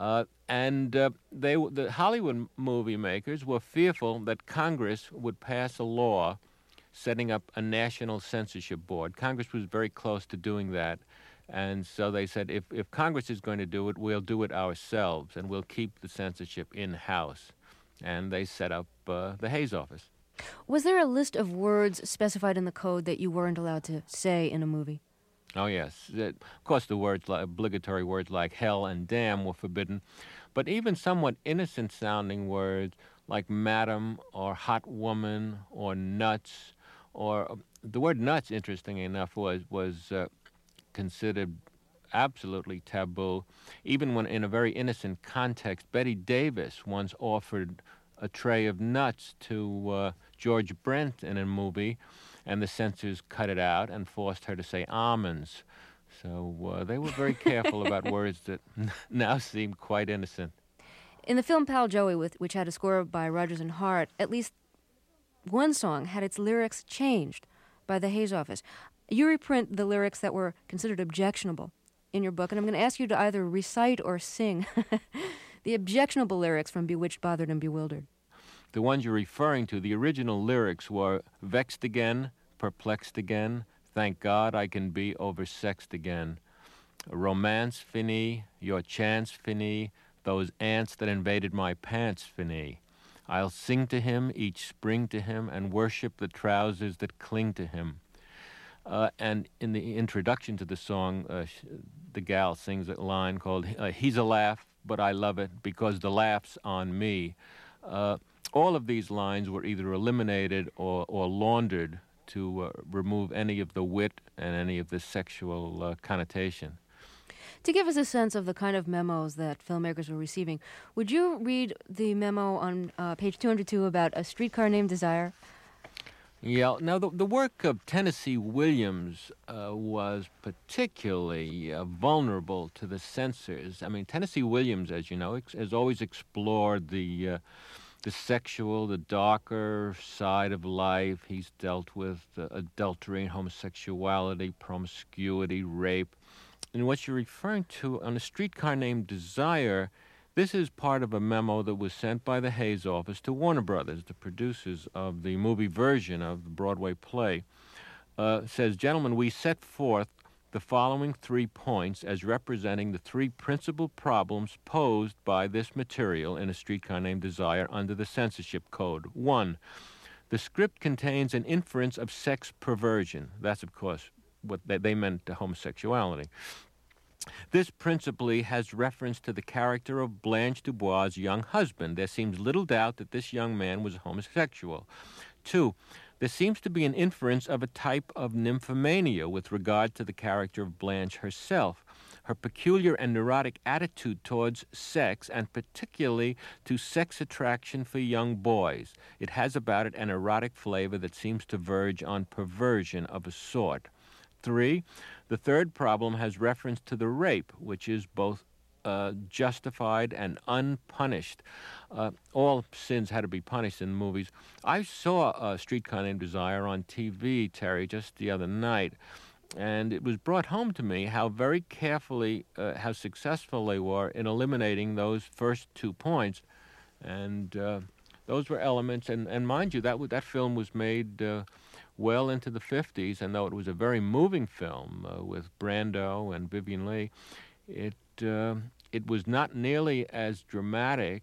The Hollywood movie makers were fearful that Congress would pass a law setting up a national censorship board. Congress was very close to doing that. And so they said, if Congress is going to do it, we'll do it ourselves, and we'll keep the censorship in-house. And they set up the Hays office. Was there a list of words specified in the code that you weren't allowed to say in a movie? Oh, yes. Of course, the obligatory words like hell and damn were forbidden. But even somewhat innocent-sounding words like madam or hot woman or nuts, or the word nuts, interestingly enough, was considered absolutely taboo. Even when in a very innocent context, Betty Davis once offered a tray of nuts to George Brent in a movie, and the censors cut it out and forced her to say almonds. So they were very careful about words that now seem quite innocent. In the film Pal Joey, which had a score by Rodgers and Hart, at least one song had its lyrics changed by the Hays office. You reprint the lyrics that were considered objectionable in your book, and I'm going to ask you to either recite or sing the objectionable lyrics from Bewitched, Bothered, and Bewildered. The ones you're referring to, the original lyrics were vexed again, perplexed again, thank God I can be oversexed again. Romance fini, your chance fini, those ants that invaded my pants fini. I'll sing to him, each spring to him, and worship the trousers that cling to him. And in the introduction to the song, the gal sings a line called, he's a laugh, but I love it because the laugh's on me. All of these lines were either eliminated or laundered to remove any of the wit and any of the sexual connotation. To give us a sense of the kind of memos that filmmakers were receiving, would you read the memo on page 202 about A Streetcar Named Desire? Yeah. Now, the work of Tennessee Williams was particularly vulnerable to the censors. I mean, Tennessee Williams, as you know, has always explored the sexual, the darker side of life. He's dealt with adultery and homosexuality, promiscuity, rape. And what you're referring to on A Streetcar Named Desire, this is part of a memo that was sent by the Hays office to Warner Brothers, the producers of the movie version of the Broadway play. Says, gentlemen, we set forth the following 3 points as representing the 3 principal problems posed by this material in A Streetcar Named Desire under the censorship code. 1, the script contains an inference of sex perversion. That's, of course, what they meant to homosexuality. This principally has reference to the character of Blanche Dubois' young husband. There seems little doubt that this young man was homosexual. 2, there seems to be an inference of a type of nymphomania with regard to the character of Blanche herself. Her peculiar and neurotic attitude towards sex, and particularly to sex attraction for young boys. It has about it an erotic flavor that seems to verge on perversion of a sort. 3, the third problem has reference to the rape, which is both justified and unpunished. All sins had to be punished in the movies. I saw A Streetcar Named Desire on TV, Terry, just the other night, and it was brought home to me how very carefully, how successful they were in eliminating those first 2 points. And those were elements, and mind you, that film was made well into the 50s, and though it was a very moving film with Brando and Vivien Leigh, it was not nearly as dramatic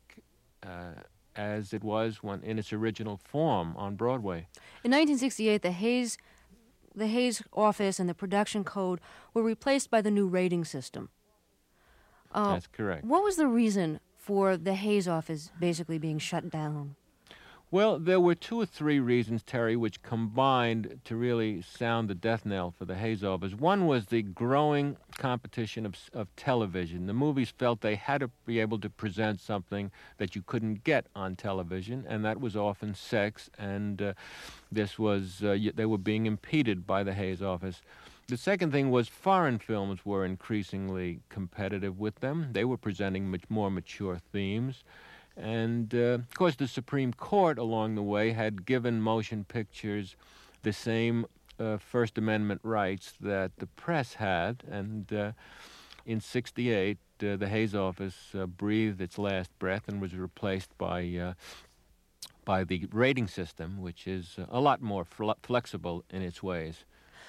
as it was when in its original form on Broadway. In 1968, the Hays office and the production code were replaced by the new rating system. That's correct. What was the reason for the Hays office basically being shut down? Well, there were 2 or 3 reasons, Terry, which combined to really sound the death knell for the Hays office. One was the growing competition of television. The movies felt they had to be able to present something that you couldn't get on television, and that was often sex, and this was they were being impeded by the Hays office. The second thing was foreign films were increasingly competitive with them. They were presenting much more mature themes. And, of course, the Supreme Court along the way had given motion pictures the same First Amendment rights that the press had. And in 1968, the Hays Office breathed its last breath and was replaced by the rating system, which is a lot more flexible in its ways.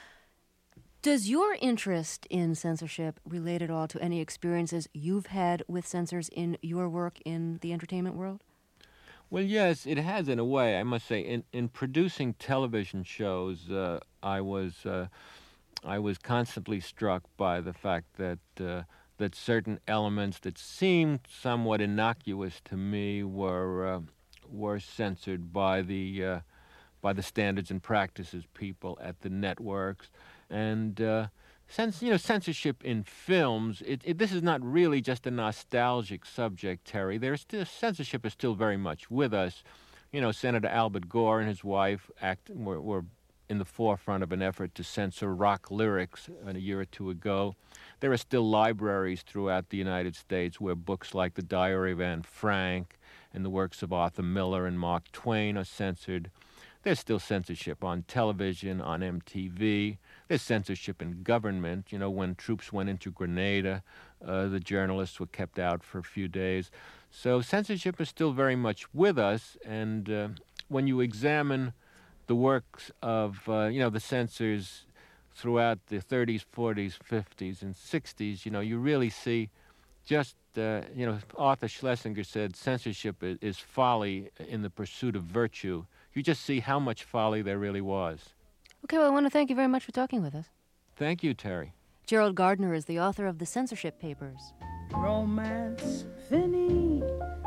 Does your interest in censorship relate at all to any experiences you've had with censors in your work in the entertainment world? Well, yes, it has in a way. I must say, in producing television shows, I was constantly struck by the fact that certain elements that seemed somewhat innocuous to me were censored by the standards and practices people at the networks. And censorship in films, this is not really just a nostalgic subject, Terry. Censorship is still very much with us. Senator Albert Gore and his wife were in the forefront of an effort to censor rock lyrics a year or two ago. There are still libraries throughout the United States where books like The Diary of Anne Frank and the works of Arthur Miller and Mark Twain are censored. There's still censorship on television, on MTV. There's censorship in government. When troops went into Grenada, the journalists were kept out for a few days. So censorship is still very much with us, and when you examine the works of, the censors throughout the 30s, 40s, 50s, and 60s, you really see just, Arthur Schlesinger said censorship is folly in the pursuit of virtue. You just see how much folly there really was. Okay, well, I want to thank you very much for talking with us. Thank you, Terry. Gerald Gardner is the author of The Censorship Papers. Romance, Finney,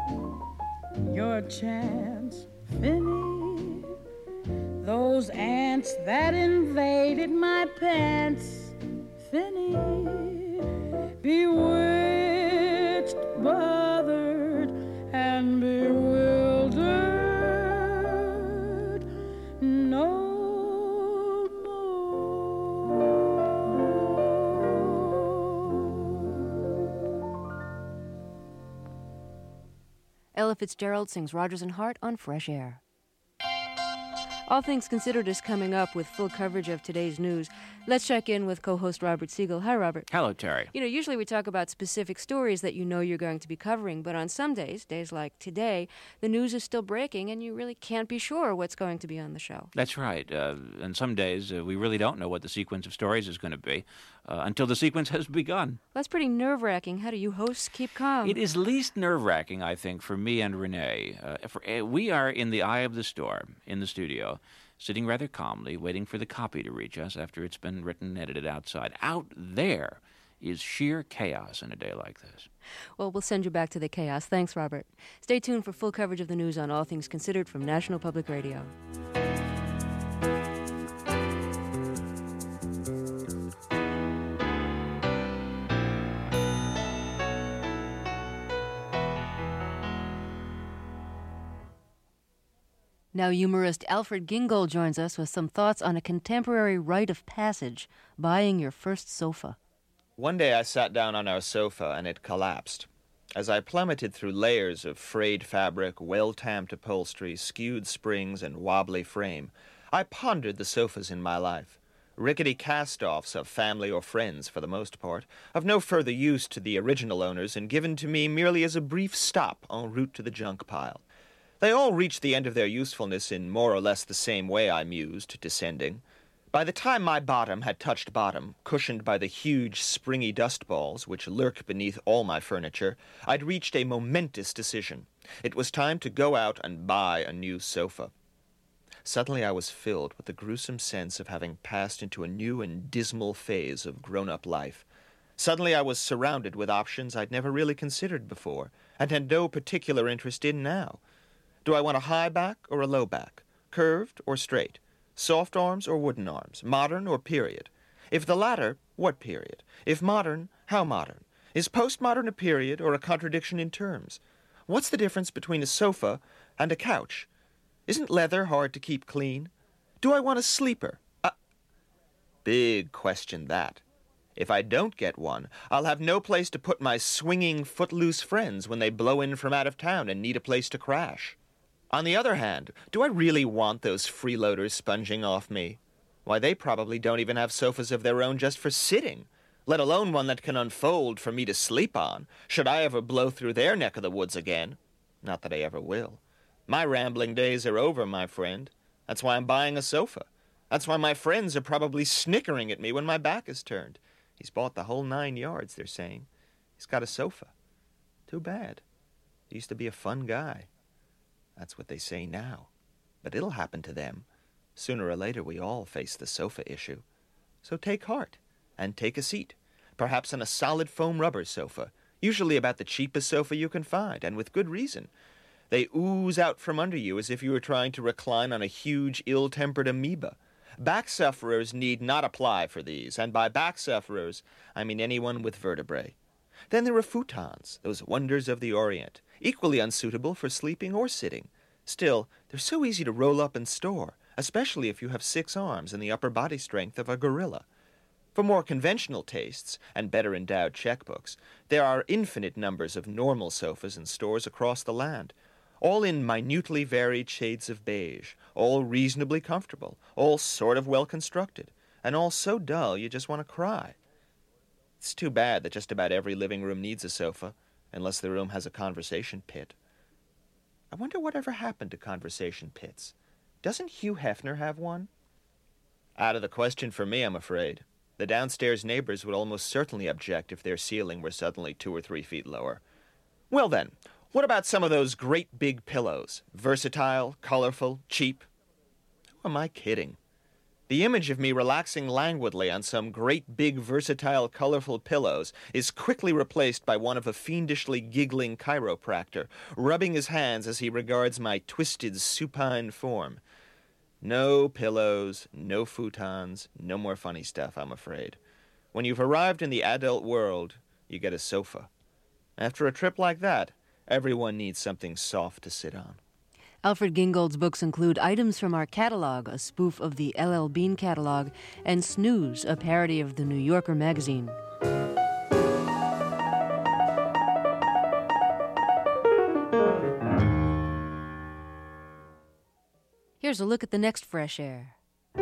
your chance, Finney. Those ants that invaded my pants, Finney. Bewitched, bothered, and bewildered, no Ella Fitzgerald sings Rodgers and Hart on Fresh Air. All Things Considered is coming up with full coverage of today's news. Let's check in with co-host Robert Siegel. Hi, Robert. Hello, Terry. Usually we talk about specific stories that you're going to be covering, but on some days like today, the news is still breaking and you really can't be sure what's going to be on the show. That's right. And some days we really don't know what the sequence of stories is going to be until the sequence has begun. That's pretty nerve-wracking. How do you hosts keep calm? It is least nerve-wracking, I think, for me and Renee. We are in the eye of the storm in the studio, sitting rather calmly, waiting for the copy to reach us after it's been written and edited outside. Out there is sheer chaos in a day like this. Well, we'll send you back to the chaos. Thanks, Robert. Stay tuned for full coverage of the news on All Things Considered from National Public Radio. Now humorist Alfred Gingold joins us with some thoughts on a contemporary rite of passage, buying your first sofa. One day I sat down on our sofa and it collapsed. As I plummeted through layers of frayed fabric, well-tamped upholstery, skewed springs, and wobbly frame, I pondered the sofas in my life. Rickety cast-offs of family or friends, for the most part, of no further use to the original owners and given to me merely as a brief stop en route to the junk pile. They all reached the end of their usefulness in more or less the same way, I mused, descending. By the time my bottom had touched bottom, cushioned by the huge, springy dust balls which lurk beneath all my furniture, I'd reached a momentous decision. It was time to go out and buy a new sofa. Suddenly I was filled with the gruesome sense of having passed into a new and dismal phase of grown-up life. Suddenly I was surrounded with options I'd never really considered before, and had no particular interest in now. Do I want a high back or a low back? Curved or straight? Soft arms or wooden arms? Modern or period? If the latter, what period? If modern, how modern? Is postmodern a period or a contradiction in terms? What's the difference between a sofa and a couch? Isn't leather hard to keep clean? Do I want a sleeper? big question, that. If I don't get one, I'll have no place to put my swinging, footloose friends when they blow in from out of town and need a place to crash. On the other hand, do I really want those freeloaders sponging off me? Why, they probably don't even have sofas of their own just for sitting, let alone one that can unfold for me to sleep on, should I ever blow through their neck of the woods again. Not that I ever will. My rambling days are over, my friend. That's why I'm buying a sofa. That's why my friends are probably snickering at me when my back is turned. He's bought the whole 9 yards, they're saying. He's got a sofa. Too bad. He used to be a fun guy. That's what they say now. But it'll happen to them. Sooner or later, we all face the sofa issue. So take heart, and take a seat. Perhaps on a solid foam rubber sofa, usually about the cheapest sofa you can find, and with good reason. They ooze out from under you as if you were trying to recline on a huge, ill-tempered amoeba. Back sufferers need not apply for these, and by back sufferers, I mean anyone with vertebrae. Then there are futons, those wonders of the Orient, equally unsuitable for sleeping or sitting. Still, they're so easy to roll up and store, especially if you have 6 arms and the upper body strength of a gorilla. For more conventional tastes and better endowed checkbooks, there are infinite numbers of normal sofas in stores across the land, all in minutely varied shades of beige, all reasonably comfortable, all sort of well-constructed, and all so dull you just want to cry. It's too bad that just about every living room needs a sofa, unless the room has a conversation pit. I wonder whatever happened to conversation pits. Doesn't Hugh Hefner have one? Out of the question for me, I'm afraid. The downstairs neighbors would almost certainly object if their ceiling were suddenly 2 or 3 feet lower. Well then, what about some of those great big pillows? Versatile, colorful, cheap? Who am I kidding? The image of me relaxing languidly on some great big versatile colorful pillows is quickly replaced by one of a fiendishly giggling chiropractor, rubbing his hands as he regards my twisted supine form. No pillows, no futons, no more funny stuff, I'm afraid. When you've arrived in the adult world, you get a sofa. After a trip like that, everyone needs something soft to sit on. Alfred Gingold's books include Items from Our Catalog, a spoof of the L.L. Bean catalog, and Snooze, a parody of the New Yorker magazine. Here's a look at the next Fresh Air.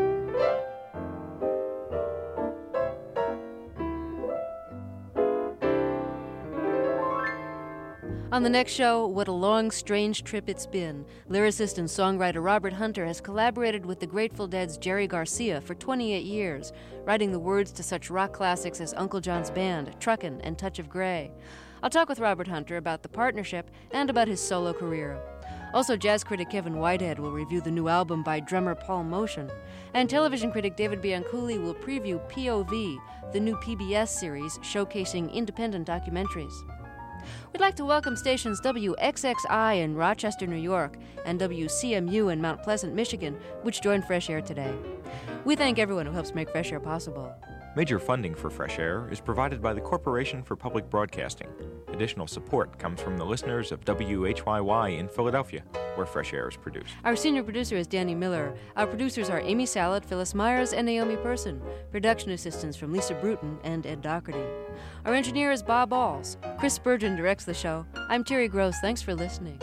On the next show, what a long, strange trip it's been. Lyricist and songwriter Robert Hunter has collaborated with the Grateful Dead's Jerry Garcia for 28 years, writing the words to such rock classics as Uncle John's Band, Truckin', and Touch of Grey. I'll talk with Robert Hunter about the partnership and about his solo career. Also, jazz critic Kevin Whitehead will review the new album by drummer Paul Motion, and television critic David Bianculli will preview POV, the new PBS series showcasing independent documentaries. We'd like to welcome stations WXXI in Rochester, New York, and WCMU in Mount Pleasant, Michigan, which joined Fresh Air today. We thank everyone who helps make Fresh Air possible. Major funding for Fresh Air is provided by the Corporation for Public Broadcasting. Additional support comes from the listeners of WHYY in Philadelphia, where Fresh Air is produced. Our senior producer is Danny Miller. Our producers are Amy Salad, Phyllis Myers, and Naomi Person. Production assistance from Lisa Bruton and Ed Doherty. Our engineer is Bob Alls. Chris Spurgeon directs the show. I'm Terry Gross. Thanks for listening.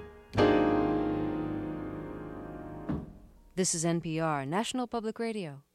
This is NPR, National Public Radio.